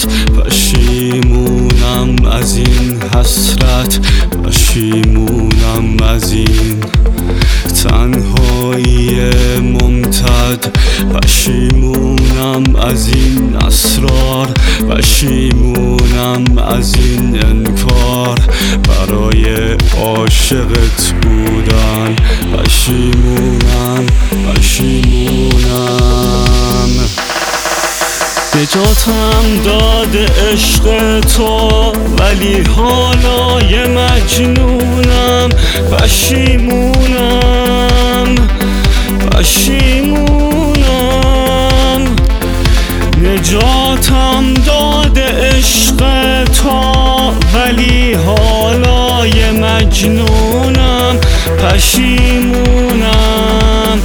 پشیمونم از این حسرت، پشیمونم از این تنهایی ممتد، پشیمونم از این اسرار، پشیمونم از این انکار برای عاشقت بودن، پشیمونم نجاتم داده عشق تو، ولی حالا یه مجنونم، پشیمونم نجاتم داده عشق تو، ولی حالا یه مجنونم، پشیمونم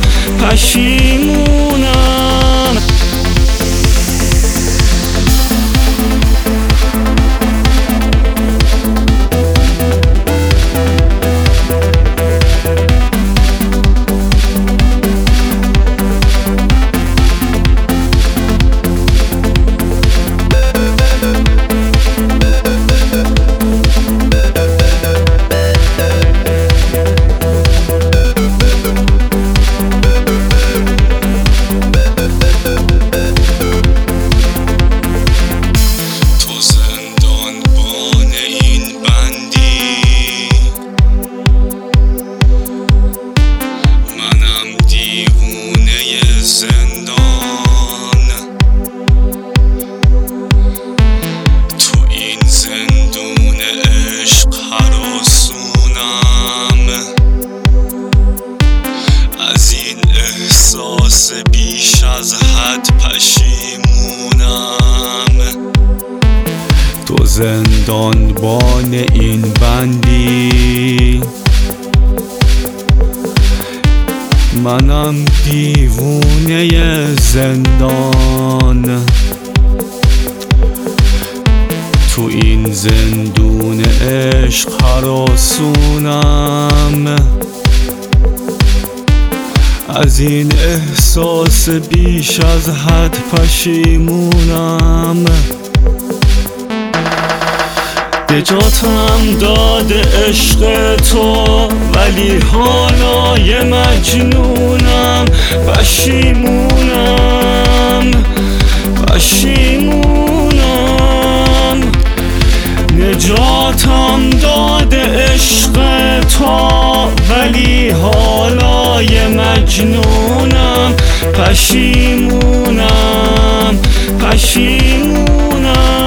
بیش از حد پشیمونم. تو زندانبان این بندی، منم دیوونه زندان. تو این زندون عشق هراسونم، از این احساس بیش از حد پشیمونم. نجاتم داده عشق تو، ولی حالا یه مجنونم، پشیمونم نجاتم داده عشق تو، ولی حالا یه مجنونم، پشیمونم